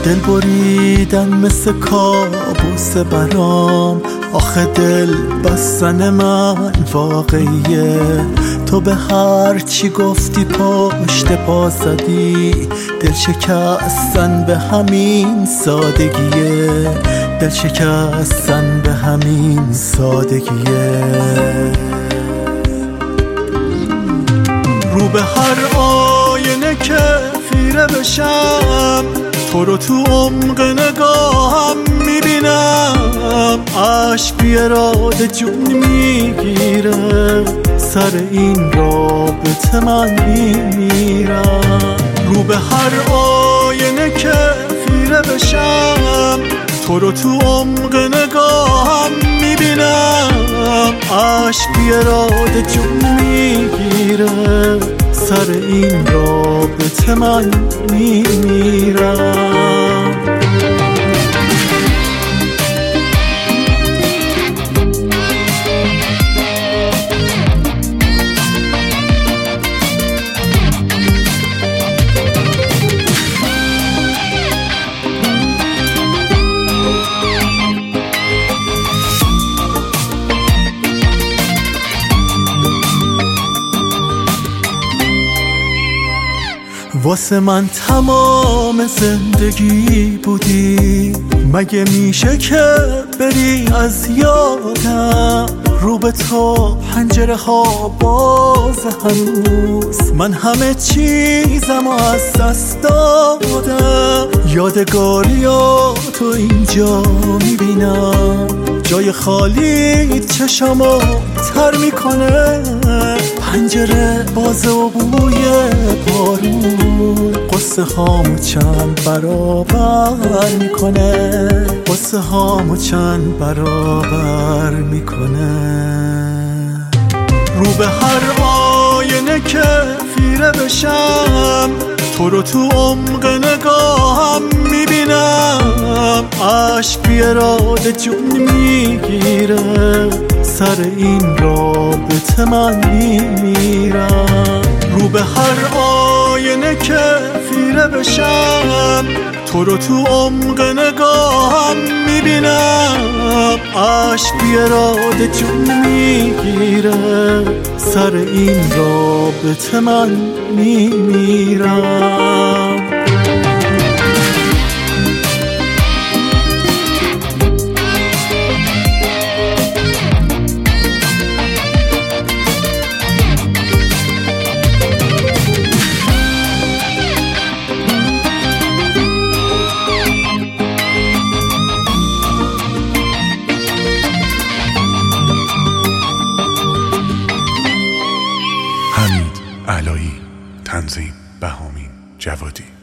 دل بریدن مثل کابوس برام. آخه دل بستن من واقعیه، تو به هر چی گفتی پشت پا زدی. دل شکستن به همین سادگیه، دل شکستن به همین سادگیه. رو به هر آینه که خیره بشم، تو رو تو عمق نگاهم میبینم. عشق بی اراده جون میگیره، سر این رابطه من میمیرم. رو به هر آینه که خیره بشم، تو رو تو عمق نگاهم میبینم. عشق بی اراده جون میگیره، سر این رابطه من میمیرم. واسه من تمام زندگی بودی، مگه میشه که بری از یادم؟ رو به تو پنجره ها باز هنوز، من همه چیزم از دست دادم. یادگاریاتو اینجا میبینم، جای خالی چشمو تر میکنه. پنجره بازه و بوی بارون، قصه هامو چند برابر میکنه، قصه هامو چند برابر میکنه. رو به هر آینه که خیره بشم، تو رو تو عمق نگاهم میبینم. عشق بی اراده جون میگیره، سر این رابطه من میمیرم. رو به هر آینه که خیره بشم، تو رو تو عمق نگاهم میبینم. عشق بی اراده جون میگیره، سر این رابطه من میمیرم. حمید علایی، تنظیم بهامین جوادی.